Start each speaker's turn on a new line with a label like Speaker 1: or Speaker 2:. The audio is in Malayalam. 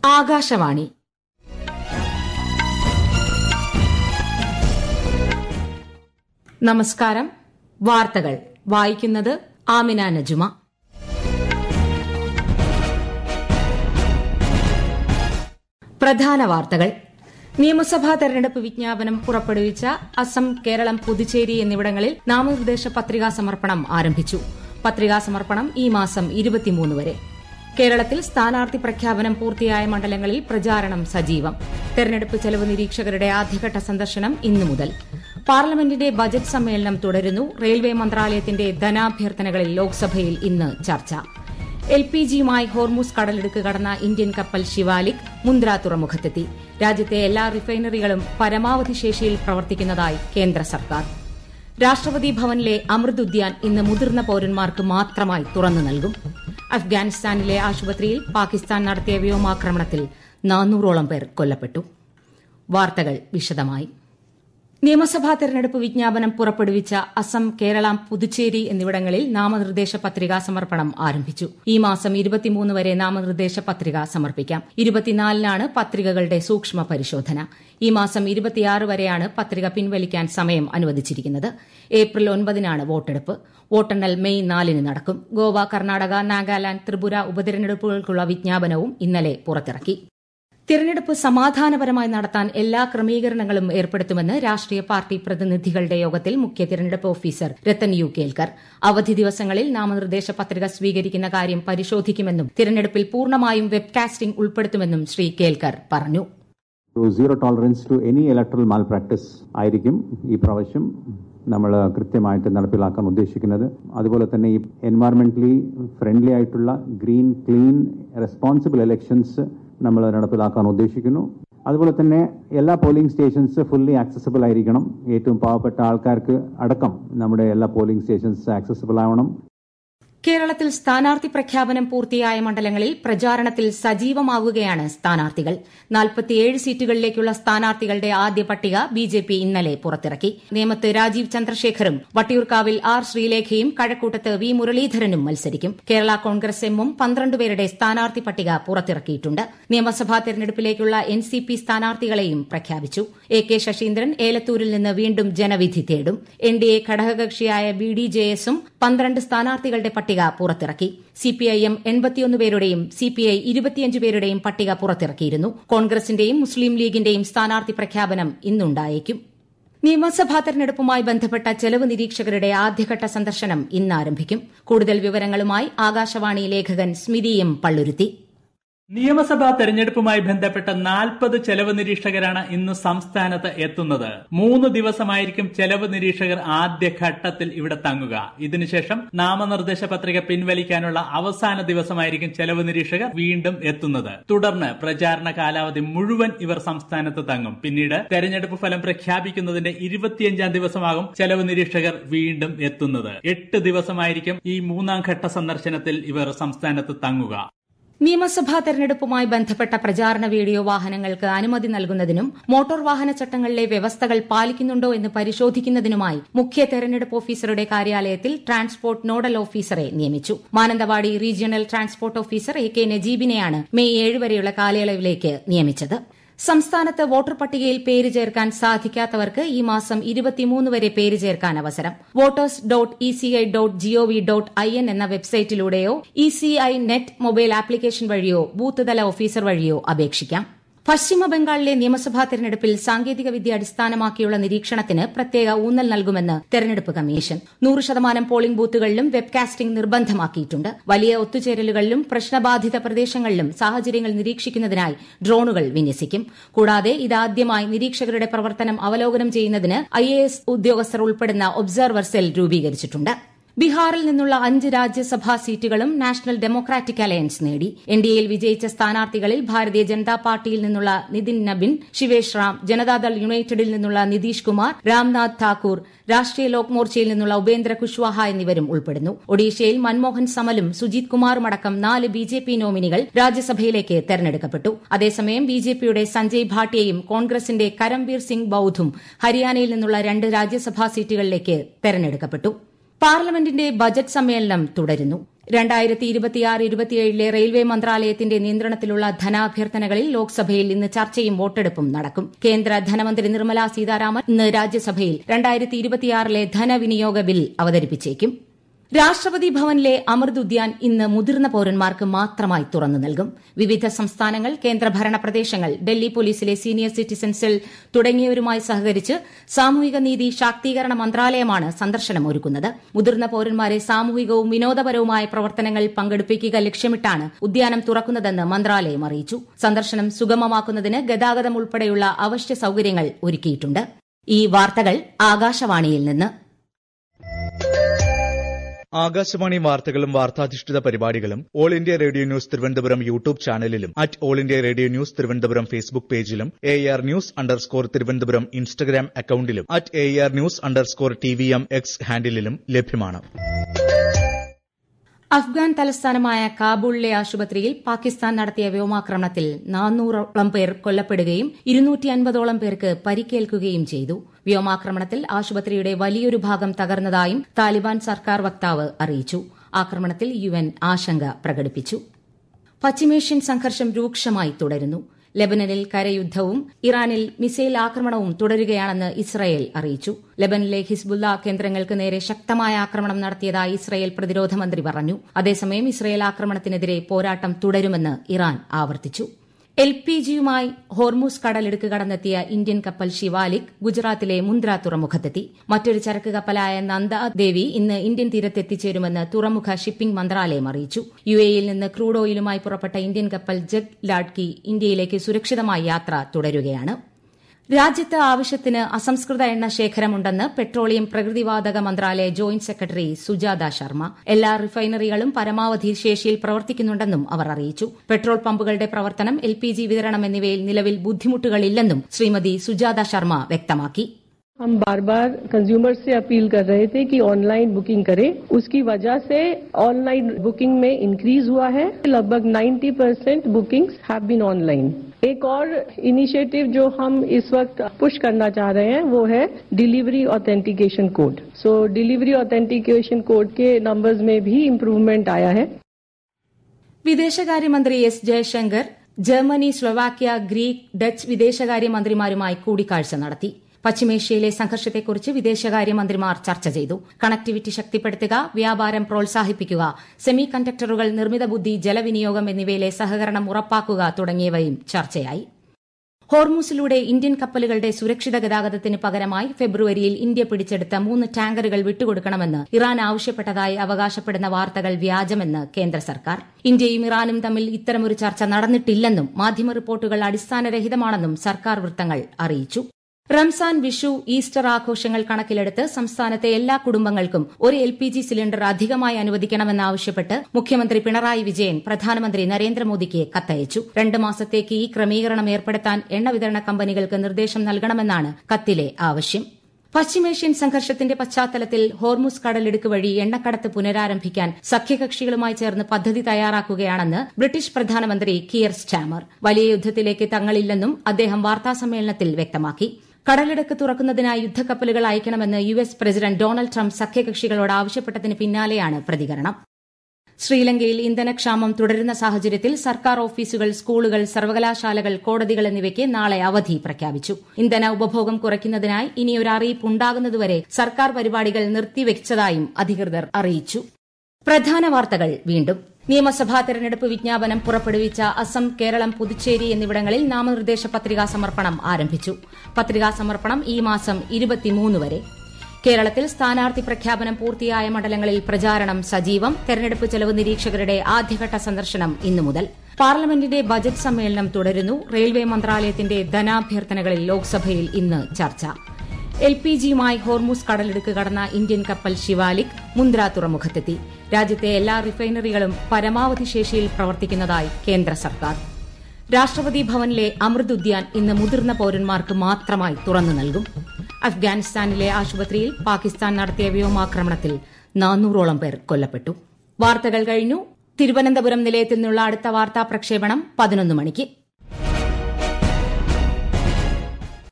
Speaker 1: ആകാശവാണി. നമസ്കാരം. വാർത്തകൾ വായിക്കുന്നത് ആമിന നജുമ. പ്രധാന വാർത്തകൾ. നിയമസഭാ തെരഞ്ഞെടുപ്പ് വിജ്ഞാപനം പുറപ്പെടുവിച്ച അസം, കേരളം, പുതുച്ചേരി എന്നിവിടങ്ങളിൽ നാമനിർദ്ദേശ പത്രികാ സമർപ്പണം ആരംഭിച്ചു. പത്രികാ സമർപ്പണം ഈ മാസം 23 വരെ. കേരളത്തിൽ സ്ഥാനാർത്ഥി പ്രഖ്യാപനം പൂർത്തിയായ മണ്ഡലങ്ങളിൽ പ്രചാരണം സജീവം. തെരഞ്ഞെടുപ്പ് ചെലവ് നിരീക്ഷകരുടെ ആദ്യഘട്ട സന്ദർശനം ഇന്നു മുതൽ. പാർലമെന്റിന്റെ ബജറ്റ് സമ്മേളനം തുടരുന്നു. റെയിൽവേ മന്ത്രാലയത്തിന്റെ ധനാഭ്യർത്ഥനകളിൽ ലോക്സഭയിൽ ഇന്ന് ചർച്ച. LPG-യുമായി ഹോർമുസ് കടലിടുക്ക് കടന്ന ഇന്ത്യൻ കപ്പൽ ശിവാലിക് മുന്ദ്ര തുറമുഖത്തെത്തി. രാജ്യത്തെ എല്ലാ റിഫൈനറികളും പരമാവധി ശേഷിയിൽ പ്രവർത്തിക്കുന്നതായി കേന്ദ്ര സർക്കാർ. രാഷ്ട്രപതി ഭവനിലെ അമൃത് ഉദ്യാൻ ഇന്ന് മുതിർന്ന പൌരന്മാർക്ക് മാത്രമായി തുറന്നു നൽകും. അഫ്ഗാനിസ്ഥാനിലെ ആശുപത്രിയിൽ പാകിസ്ഥാൻ നടത്തിയ വ്യോമാക്രമണത്തിൽ 400ഓളം പേർ കൊല്ലപ്പെട്ടു. വാർത്തകൾ വിശദമായി. നിയമസഭാ തെരഞ്ഞെടുപ്പ് വിജ്ഞാപനം പുറപ്പെടുവിച്ച അസം, കേരളം, പുതുച്ചേരി എന്നിവിടങ്ങളിൽ നാമനിർദ്ദേശ പത്രികാ സമർപ്പണം ആരംഭിച്ചു. ഈ മാസം 23 വരെ നാമനിർദ്ദേശ പത്രിക സമർപ്പിക്കാം. 24-നാണ് പത്രികകളുടെ സൂക്ഷ്മ പരിശോധന. ഈ മാസം 26 വരെയാണ് പത്രിക പിൻവലിക്കാൻ സമയം അനുവദിച്ചിരിക്കുന്നത്. ഏപ്രിൽ 9-നാണ് വോട്ടെടുപ്പ്. വോട്ടെണ്ണൽ മെയ് 4-ന് നടക്കും. ഗോവ, കർണാടക, നാഗാലാന്റ്, ത്രിപുര ഉപതെരഞ്ഞെടുപ്പുകൾക്കുള്ള വിജ്ഞാപനവും ഇന്നലെ പുറത്തിറക്കി. തിരഞ്ഞെടുപ്പ് സമാധാനപരമായി നടത്താൻ എല്ലാ ക്രമീകരണങ്ങളും ഏർപ്പെടുത്തുമെന്ന് രാഷ്ട്രീയ പാർട്ടി പ്രതിനിധികളുടെ യോഗത്തിൽ മുഖ്യ തിരഞ്ഞെടുപ്പ് ഓഫീസർ രത്തൻ യു കേൽക്കർ. അവധി ദിവസങ്ങളിൽ നാമനിർദ്ദേശ പത്രിക സ്വീകരിക്കുന്ന കാര്യം പരിശോധിക്കുമെന്നും തിരഞ്ഞെടുപ്പിൽ പൂർണ്ണമായും വെബ്കാസ്റ്റിംഗ് ഉൾപ്പെടുത്തുമെന്നും ശ്രീ കേൽക്കർ പറഞ്ഞു.
Speaker 2: Zero tolerance to any electoral malpractice ആയിരിക്കും ഈ പ്രാവശ്യം നമ്മൾ കൃത്യമായിട്ട് നടപ്പിലാക്കാൻ ഉദ്ദേശിക്കുന്നത്. അതുപോലെ തന്നെ ഈ എൻവയറമെന്റലി ഫ്രണ്ട്ലി ആയിട്ടുള്ള ഗ്രീൻ, ക്ലീൻ, റെസ്പോൺസിബിൾ ഇലക്ഷൻസ് നമ്മൾ നടപ്പിലാക്കാൻ ഉദ്ദേശിക്കുന്നു. അതുപോലെ തന്നെ എല്ലാ പോളിംഗ് സ്റ്റേഷൻസ് ഫുള്ളി ആക്സസിബിൾ ആയിരിക്കണം. ഏറ്റവും പാവപ്പെട്ട ആൾക്കാർക്ക് അടക്കം നമ്മുടെ എല്ലാ പോളിംഗ് സ്റ്റേഷൻസ് ആക്സസിബിൾ ആവണം.
Speaker 1: കേരളത്തിൽ സ്ഥാനാർത്ഥി പ്രഖ്യാപനം പൂർത്തിയായ മണ്ഡലങ്ങളിൽ പ്രചാരണത്തിൽ സജീവമാകുകയാണ് സ്ഥാനാർത്ഥികൾ. 47 സീറ്റുകളിലേക്കുള്ള സ്ഥാനാർത്ഥികളുടെ ആദ്യ പട്ടിക ബിജെപി ഇന്നലെ പുറത്തിറക്കി. നേമത്ത് രാജീവ് ചന്ദ്രശേഖറും വട്ടിയൂർക്കാവിൽ ആർ ശ്രീലേഖയും കഴക്കൂട്ടത്ത് വി മുരളീധരനും മത്സരിക്കും. കേരള കോൺഗ്രസ് എമ്മും 12 പേരുടെ സ്ഥാനാർത്ഥി പട്ടിക പുറത്തിറക്കിയിട്ടുണ്ട്. നിയമസഭാ തെരഞ്ഞെടുപ്പിലേക്കുള്ള NCP സ്ഥാനാർത്ഥികളെയും പ്രഖ്യാപിച്ചു. AK ശശീന്ദ്രൻ ഏലത്തൂരിൽ നിന്ന് വീണ്ടും ജനവിധി തേടും. NDA ഘടകകക്ഷിയായ BDJS-ഉം 12 സ്ഥാനാർത്ഥികളുടെ പട്ടിക പുറത്തിറക്കി. CPIM 81 പേരുടെയും CPI 25 പേരുടെയും പട്ടിക പുറത്തിറക്കിയിരുന്നു. കോൺഗ്രസിന്റെയും മുസ്ലിം ലീഗിന്റെയും സ്ഥാനാർത്ഥി പ്രഖ്യാപനം ഇന്നുണ്ടായേക്കും. നിയമസഭാ തെരഞ്ഞെടുപ്പുമായി ബന്ധപ്പെട്ട ചെലവ് നിരീക്ഷകരുടെ ആദ്യഘട്ട സന്ദർശനം ഇന്ന് ആരംഭിക്കും. കൂടുതൽ വിവരങ്ങളുമായി ആകാശവാണി ലേഖകൻ സ്മിതി M. പള്ളുരുത്തി.
Speaker 3: നിയമസഭാ തെരഞ്ഞെടുപ്പുമായി ബന്ധപ്പെട്ട 40 ചെലവ് നിരീക്ഷകരാണ് ഇന്ന് സംസ്ഥാനത്ത് എത്തുന്നത്. 3 ദിവസമായിരിക്കും ചെലവ് നിരീക്ഷകർ ആദ്യഘട്ടത്തിൽ ഇവിടെ തങ്ങുക. ഇതിനുശേഷം നാമനിർദ്ദേശ പത്രിക പിൻവലിക്കാനുള്ള അവസാന ദിവസമായിരിക്കും ചെലവ് നിരീക്ഷകർ വീണ്ടും എത്തുന്നത്. തുടർന്ന് പ്രചാരണ കാലാവധി മുഴുവൻ ഇവർ സംസ്ഥാനത്ത് തങ്ങും. പിന്നീട് തെരഞ്ഞെടുപ്പ് ഫലം പ്രഖ്യാപിക്കുന്നതിന്റെ 25-ാം ദിവസമാകും ചെലവ് നിരീക്ഷകർ വീണ്ടും എത്തുന്നത്. 8 ദിവസമായിരിക്കും ഈ 3-ാം ഘട്ട സന്ദർശനത്തിൽ ഇവർ സംസ്ഥാനത്ത് തങ്ങുക.
Speaker 1: നിയമസഭാ തെരഞ്ഞെടുപ്പുമായി ബന്ധപ്പെട്ട പ്രചാരണ വീഡിയോ വാഹനങ്ങൾക്ക് അനുമതി നൽകുന്നതിനും മോട്ടോർ വാഹന ചട്ടങ്ങളിലെ വ്യവസ്ഥകൾ പാലിക്കുന്നുണ്ടോ എന്ന് പരിശോധിക്കുന്നതിനുമായി മുഖ്യ തെരഞ്ഞെടുപ്പ് ഓഫീസറുടെ കാര്യാലയത്തിൽ ട്രാൻസ്പോർട്ട് നോഡൽ ഓഫീസറെ നിയമിച്ചു. Mananthavady regional transport officer AK നജീബിനെയാണ് മെയ് 7 വരെയുള്ള കാലയളവിലേക്ക് നിയമിച്ചത്. സംസ്ഥാനത്ത് വോട്ടർ പട്ടികയിൽ പേര് ചേർക്കാൻ സാധിക്കാത്തവർക്ക് ഈ മാസം 23 വരെ പേര് ചേർക്കാൻ അവസരം. voters.eci.gov.in എന്ന വെബ്സൈറ്റിലൂടെയോ ECI നെറ്റ് മൊബൈൽ ആപ്ലിക്കേഷൻ വഴിയോ ബൂത്ത് തല ഓഫീസർ വഴിയോ അപേക്ഷിക്കാം. പശ്ചിമബംഗാളിലെ നിയമസഭാ തെരഞ്ഞെടുപ്പിൽ സാങ്കേതികവിദ്യ അടിസ്ഥാനമാക്കിയുള്ള നിരീക്ഷണത്തിന് പ്രത്യേക ഊന്നൽ നൽകുമെന്ന് തെരഞ്ഞെടുപ്പ് കമ്മീഷൻ. 100% പോളിംഗ് ബൂത്തുകളിലും വെബ്കാസ്റ്റിംഗ് നിർബന്ധമാക്കിയിട്ടുണ്ട്. വലിയ ഒത്തുചേരലുകളിലും പ്രശ്നബാധിത പ്രദേശങ്ങളിലും സാഹചര്യങ്ങൾ നിരീക്ഷിക്കുന്നതിനായി ഡ്രോണുകൾ വിന്യസിക്കും. കൂടാതെ ഇതാദ്യമായി നിരീക്ഷകരുടെ പ്രവർത്തനം അവലോകനം ചെയ്യുന്നതിന് IAS ഉദ്യോഗസ്ഥർ ഉൾപ്പെടുന്ന ഒബ്സർവർ സെൽ രൂപീകരിച്ചിട്ടുണ്ട്. ബീഹാറിൽ നിന്നുള്ള 5 രാജ്യസഭാ സീറ്റുകളും നാഷണൽ ഡെമോക്രാറ്റിക് അലയൻസ് നേടി. NDAയിൽ വിജയിച്ച സ്ഥാനാർത്ഥികളിൽ ഭാരതീയ ജനതാ പാർട്ടിയിൽ നിന്നുള്ള നിതിൻ നബിൻ, ശിവേഷ് റാം, ജനതാദൾ യുണൈറ്റഡിൽ നിന്നുള്ള നിതീഷ് കുമാർ, രാംനാഥ് താക്കൂർ, രാഷ്ട്രീയ ലോക് മോർച്ചയിൽ നിന്നുള്ള ഉപേന്ദ്ര കുശ്വാഹ എന്നിവരും ഉൾപ്പെടുന്നു. ഒഡീഷയിൽ മൻമോഹൻ സമലും സുജിത് കുമാറുമടക്കം 4 BJP നോമിനികൾ രാജ്യസഭയിലേക്ക് തെരഞ്ഞെടുക്കപ്പെട്ടു. അതേസമയം BJPയുടെ സഞ്ജയ് ഭാട്ടിയയും കോൺഗ്രസിന്റെ കരംവീർ സിംഗ് ബൌദ്ധും ഹരിയാനയിൽ നിന്നുള്ള 2 രാജ്യസഭാ സീറ്റുകളിലേക്ക് തെരഞ്ഞെടുക്കപ്പെട്ടു. പാർലമെന്റിന്റെ ബജറ്റ് സമ്മേളനം തുടരുന്നു. 2026-27 റെയിൽവേ മന്ത്രാലയത്തിന്റെ നിയന്ത്രണത്തിലുള്ള ധനാഭ്യർത്ഥനകളിൽ ലോക്സഭയിൽ ഇന്ന് ചർച്ചയും വോട്ടെടുപ്പും നടക്കും. കേന്ദ്ര ധനമന്ത്രി നിർമ്മലാ സീതാരാമൻ ഇന്ന് രാജ്യസഭയിൽ 2026 ധനവിനിയോഗ ബിൽ അവതരിപ്പിച്ചേക്കും. രാഷ്ട്രപതി ഭവനിലെ അമൃത് ഉദ്യാൻ ഇന്ന് മുതിർന്ന പൌരന്മാർക്ക് മാത്രമായി തുറന്നു നൽകും. വിവിധ സംസ്ഥാനങ്ങൾ, കേന്ദ്രഭരണ പ്രദേശങ്ങൾ, ഡൽഹി പോലീസിലെ സീനിയർ സിറ്റിസൺ സെൽ തുടങ്ങിയവരുമായി സഹകരിച്ച് സാമൂഹിക നീതി ശാക്തീകരണ മന്ത്രാലയമാണ് സന്ദർശനം ഒരുക്കുന്നത്. മുതിർന്ന പൌരന്മാരെ സാമൂഹികവും വിനോദപരവുമായ പ്രവർത്തനങ്ങൾ പങ്കെടുപ്പിക്കുക ലക്ഷ്യമിട്ടാണ് ഉദ്യാനം തുറക്കുന്നതെന്ന് മന്ത്രാലയം അറിയിച്ചു. സന്ദർശനം സുഗമമാക്കുന്നതിന് ഗതാഗതം ഉൾപ്പെടെയുള്ള അവശ്യ സൌകര്യങ്ങൾ ഒരുക്കിയിട്ടുണ്ട്. ഈ വാർത്തകൾ ആകാശവാണിയിൽ നിന്ന്.
Speaker 4: ആകാശവാണി വാർത്തകളും വാർത്താധിഷ്ഠിത പരിപാടികളും all India radio news Thiruvananthapuram YouTube ചാനലിലും all India radio news Thiruvananthapuram Facebook പേജിലും AR News_ തിരുവനന്തപുരം ഇൻസ്റ്റഗ്രാം അക്കൌണ്ടിലും AR News_TVM X ഹാൻഡിലും ലഭ്യമാണ്.
Speaker 1: അഫ്ഗാൻ തലസ്ഥാനമായ കാബൂളിലെ ആശുപത്രിയിൽ പാകിസ്ഥാൻ നടത്തിയ വ്യോമാക്രമണത്തിൽ 400ഓളം പേർ കൊല്ലപ്പെടുകയും 250ഓളം പേർക്ക് പരിക്കേൽക്കുകയും ചെയ്തു. വ്യോമാക്രമണത്തിൽ ആശുപത്രിയുടെ വലിയൊരു ഭാഗം തകർന്നതായും താലിബാൻ സർക്കാർ വക്താവ് അറിയിച്ചു. ആക്രമണത്തിൽ UN ആശങ്ക പ്രകടിപ്പിച്ചു. പശ്ചിമേഷ്യൻ സംഘർഷം രൂക്ഷമായി തുടരുന്നു. ലെബനനിൽ കരയുദ്ധവും ഇറാനിൽ മിസൈൽ ആക്രമണവും തുടരുകയാണെന്ന് ഇസ്രയേൽ അറിയിച്ചു. ലെബനിലെ ഹിസ്ബുല്ല കേന്ദ്രങ്ങൾക്ക് നേരെ ശക്തമായ ആക്രമണം നടത്തിയതായി ഇസ്രയേൽ പ്രതിരോധ മന്ത്രി പറഞ്ഞു. അതേസമയം ഇസ്രയേൽ ആക്രമണത്തിനെതിരെ പോരാട്ടം തുടരുമെന്ന് ഇറാൻ ആവർത്തിച്ചു. LPGയുമായി ഹോർമൂസ് കടലിടുക്ക് കടന്നെത്തിയ ഇന്ത്യൻ കപ്പൽ ശിവാലിക് ഗുജറാത്തിലെ മുന്ദ്ര തുറമുഖത്തെത്തി. മറ്റൊരു ചരക്ക് കപ്പലായ നന്ദാദേവി ഇന്ന് ഇന്ത്യൻ തീരത്തെത്തിച്ചേരുമെന്ന് തുറമുഖ ഷിപ്പിംഗ് മന്ത്രാലയം അറിയിച്ചു. UAEയിൽ നിന്ന് ക്രൂഡ് ഓയിലുമായി പുറപ്പെട്ട ഇന്ത്യൻ കപ്പൽ ജഗ് ലാഡ്കി ഇന്ത്യയിലേക്ക് സുരക്ഷിതമായി യാത്ര തുടരുകയാണ്. രാജ്യത്ത് ആവശ്യത്തിന് അസംസ്കൃത എണ്ണ ശേഖരമുണ്ടെന്ന് പെട്രോളിയം പ്രകൃതിവാതക മന്ത്രാലയ ജോയിന്റ് സെക്രട്ടറി സുജാത ശർമ്മ. എല്ലാ റിഫൈനറികളും പരമാവധി ശേഷിയിൽ പ്രവർത്തിക്കുന്നുണ്ടെന്നും അവർ അറിയിച്ചു. പെട്രോൾ പമ്പുകളുടെ പ്രവർത്തനം, LPG വിതരണം എന്നിവയിൽ നിലവിൽ ബുദ്ധിമുട്ടുകളില്ലെന്നും ശ്രീമതി സുജാത ശർമ്മ വ്യക്തമാക്കി.
Speaker 5: हम बार बार कंज्यूमर से अपील कर रहे थे कि ऑनलाइन बुकिंग करें. उसकी वजह से ऑनलाइन बुकिंग में इंक्रीज हुआ है. लगभग 90% बुकिंग्स हैव बीन ऑनलाइन. एक और इनिशिएटिव जो हम इस वक्त पुश करना चाह रहे हैं वो है delivery authentication code. So delivery authentication code के नंबर्स में भी इम्प्रूवमेंट आया है.
Speaker 1: വിദേശകാര്യമന്ത്രി S. Jaishankar Germany, Slovakia, Greek, Dutch വിദേശകാര്യമന്ത്രിമാരുമായി കൂടിക്കാഴ്ച നടത്തി. പശ്ചിമേഷ്യയിലെ സംഘർഷത്തെക്കുറിച്ച് വിദേശകാര്യമന്ത്രിമാർ ചർച്ച ചെയ്തു. കണക്ടിവിറ്റി ശക്തിപ്പെടുത്തുക, വ്യാപാരം പ്രോത്സാഹിപ്പിക്കുക, സെമി കണ്ടക്ടറുകൾ, നിർമ്മിത ബുദ്ധി, ജലവിനിയോഗം എന്നിവയിലെ സഹകരണം ഉറപ്പാക്കുക തുടങ്ങിയവയും ചർച്ചയായി. ഹോർമൂസിലൂടെ ഇന്ത്യൻ കപ്പലുകളുടെ സുരക്ഷിത ഗതാഗതത്തിന് പകരമായി ഫെബ്രുവരിയിൽ ഇന്ത്യ പിടിച്ചെടുത്ത 3 ടാങ്കറുകൾ വിട്ടുകൊടുക്കണമെന്ന് ഇറാൻ ആവശ്യപ്പെട്ടതായി അവകാശപ്പെടുന്ന വാർത്തകൾ വ്യാജമെന്ന് കേന്ദ്ര സർക്കാർ. ഇന്ത്യയും ഇറാനും തമ്മിൽ ഇത്തരമൊരു ചർച്ച നടന്നിട്ടില്ലെന്നും മാധ്യമ റിപ്പോർട്ടുകൾ അടിസ്ഥാനരഹിതമാണെന്നും സർക്കാർ വൃത്തങ്ങൾ അറിയിച്ചു. റംസാൻ, വിഷു, ഈസ്റ്റർ ആഘോഷങ്ങൾ കണക്കിലെടുത്ത് സംസ്ഥാനത്തെ എല്ലാ കുടുംബങ്ങൾക്കും ഒരു LPG സിലിണ്ടർ അധികമായി അനുവദിക്കണമെന്നാവശ്യപ്പെട്ട് മുഖ്യമന്ത്രി പിണറായി വിജയൻ പ്രധാനമന്ത്രി നരേന്ദ്രമോദിക്ക് കത്തയച്ചു. 2 മാസത്തേക്ക് ഈ ക്രമീകരണം ഏർപ്പെടുത്താൻ എണ്ണ വിതരണ കമ്പനികൾക്ക് നിർദ്ദേശം നൽകണമെന്നാണ് കത്തിലെ ആവശ്യം. പശ്ചിമേഷ്യൻ സംഘർഷത്തിന്റെ പശ്ചാത്തലത്തിൽ ഹോർമുസ് കടലിടുക്ക് വഴി എണ്ണക്കടത്ത് പുനരാരംഭിക്കാൻ സഖ്യകക്ഷികളുമായി ചേർന്ന് പദ്ധതി തയ്യാറാക്കുകയാണെന്ന് ബ്രിട്ടീഷ് പ്രധാനമന്ത്രി കിയർ സ്റ്റാമർ. വലിയ യുദ്ധത്തിലേക്ക് തങ്ങളില്ലെന്നും അദ്ദേഹം വാർത്താസമ്മേളനത്തിൽ വ്യക്തമാക്കി. കടലിടുക്ക് തുറക്കുന്നതിനായി യുദ്ധക്കപ്പലുകൾ അയക്കണമെന്ന് US പ്രസിഡന്റ് ഡൊണാൾഡ് ട്രംപ് സഖ്യകക്ഷികളോട് ആവശ്യപ്പെട്ടതിന് പിന്നാലെയാണ് പ്രതികരണം. ശ്രീലങ്കയിൽ ഇന്ധനക്ഷാമം തുടരുന്ന സാഹചര്യത്തിൽ സർക്കാർ ഓഫീസുകൾ, സ്കൂളുകൾ, സർവകലാശാലകൾ, കോടതികൾ എന്നിവയ്ക്ക് നാളെ അവധി പ്രഖ്യാപിച്ചു. ഇന്ധന ഉപഭോഗം കുറയ്ക്കുന്നതിനായി ഇനിയൊരു അറിയിപ്പ് ഉണ്ടാകുന്നതുവരെ സർക്കാർ പരിപാടികൾ നിർത്തിവച്ചതായും അധികൃതർ അറിയിച്ചു. പ്രധാന വാർത്തകൾ വീണ്ടും. നിയമസഭാ തെരഞ്ഞെടുപ്പ് വിജ്ഞാപനം പുറപ്പെടുവിച്ച അസം, കേരളം, പുതുച്ചേരി എന്നിവിടങ്ങളിൽ നാമനിർദ്ദേശ പത്രികാ സമർപ്പണം ആരംഭിച്ചു. പത്രികാ സമർപ്പണം ഈ മാസം 23 വരെ. കേരളത്തിൽ സ്ഥാനാർത്ഥി പ്രഖ്യാപനം പൂർത്തിയായ മണ്ഡലങ്ങളിൽ പ്രചാരണം സജീവം. തെരഞ്ഞെടുപ്പ് ചെലവ് നിരീക്ഷകരുടെ ആദ്യഘട്ട സന്ദർശനം ഇന്നു മുതൽ. പാർലമെന്റിന്റെ ബജറ്റ് സമ്മേളനം തുടരുന്നു. റെയിൽവേ മന്ത്രാലയത്തിന്റെ ധനാഭ്യർത്ഥനകളിൽ ലോക്സഭയിൽ ഇന്ന് ചർച്ച. LPGയുമായി ഹോർമൂസ് കടലിടുക്ക് കടന്ന ഇന്ത്യൻ കപ്പൽ ശിവാലിക് മുന്ദ്ര തുറമുഖത്തെത്തി. രാജ്യത്തെ എല്ലാ റിഫൈനറികളും പരമാവധി ശേഷിയിൽ പ്രവർത്തിക്കുന്നതായി കേന്ദ്ര സർക്കാർ. രാഷ്ട്രപതി ഭവനിലെ അമൃത് ഉദ്യാൻ ഇന്ന് മുതിർന്ന പൌരന്മാർക്ക് മാത്രമായി തുറന്നു നൽകും. അഫ്ഗാനിസ്ഥാനിലെ ആശുപത്രിയിൽ പാകിസ്ഥാൻ നടത്തിയ വ്യോമാക്രമണത്തിൽ 400ഓളം പേർ കൊല്ലപ്പെട്ടു. വാർത്തകൾ കഴിഞ്ഞു. തിരുവനന്തപുരം നിലയത്തിൽ നിന്നുള്ള അടുത്ത വാർത്താ പ്രക്ഷേപണം 11 മണിക്ക്.